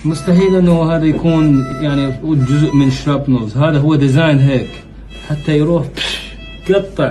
مستحيل انه هذا يكون يعني جزء من شرابنلز، هذا هو ديزاين هيك حتى يروح قطع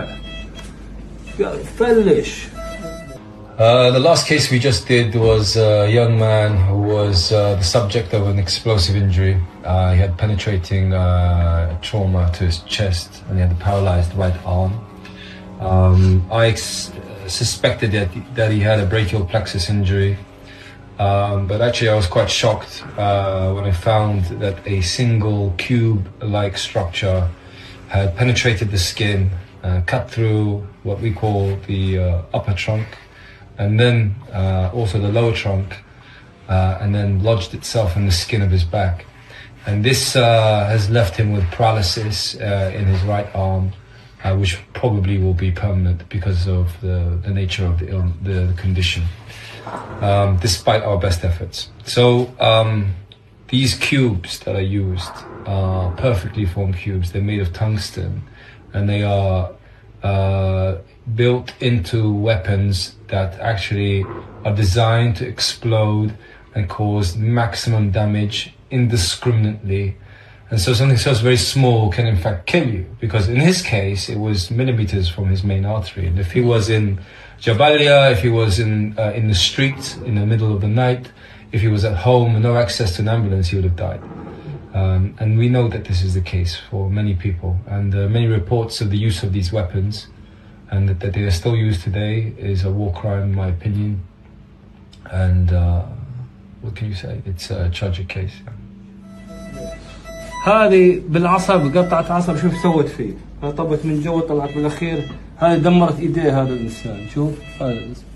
فلش. The last case we just did was a young man who was the subject of an explosive injury. He had penetrating trauma to his chest and he had a paralyzed right arm. I suspected that he had a brachial plexus injury, but actually I was quite shocked when I found that a single cube-like structure had penetrated the skin, cut through what we call the upper trunk, and then also the lower trunk, and then lodged itself in the skin of his back. And this has left him with paralysis in his right arm, which probably will be permanent because of the nature of the condition, despite our best efforts. So these cubes that are used are perfectly formed cubes. They're made of tungsten, and they are built into weapons that actually are designed to explode and cause maximum damage indiscriminately. And so something so very small can in fact kill you, because in his case it was millimeters from his main artery, and if he was in Jabalia, if he was in the street in the middle of the night, if he was at home and no access to an ambulance, he would have died. And we know that this is the case for many people, and many reports of the use of these weapons and that they are still used today is a war crime in my opinion. And what can you say? It's a tragic case. هذه بالعصب، قطعت عصب، شوف سوت فيه، طبت من جوا طلعت بالاخير، هذه دمرت ايديه هذا الانسان، شوف هذا